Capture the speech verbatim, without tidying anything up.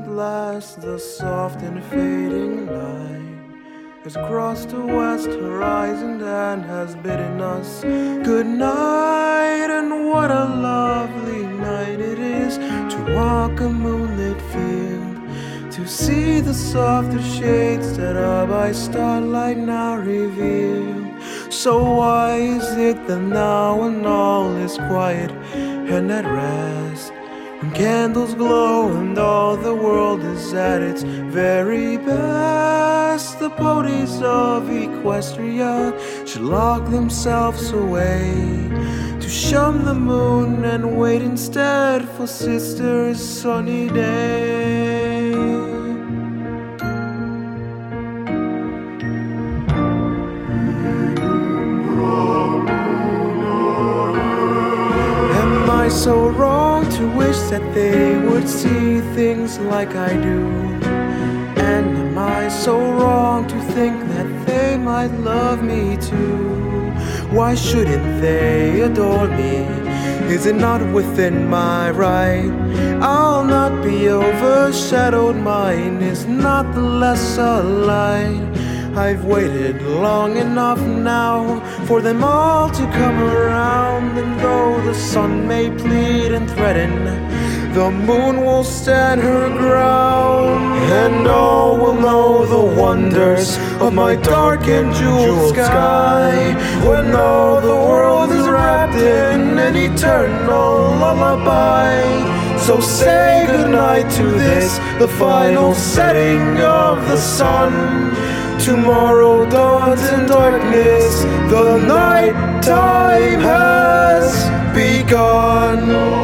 at last the soft and fading light has crossed the west horizon and has bidden us good night. And what a lovely night it is to walk a moonlit field, to see the softer shades that are by starlight now revealed. So why is it that now when all is quiet and at rest, when candles glow and all the world is at its very best, the ponies of Equestria should lock themselves away to shun the moon and wait instead for sister's sunny day? Am I so wrong to wish that they would see things like I do? And am I so wrong to think that they might love me too? Why shouldn't they adore me? Is it not within my right? I'll not be overshadowed, mine is not the lesser light. I've waited long enough now for them all to come around, and though the sun may plead and threaten, the moon will stand her ground, and all will know the wonders of my dark and jeweled sky, when all the world is wrapped in an eternal lullaby. So say goodnight to this, the final setting of the sun. Tomorrow dawns in darkness, the night time has begun.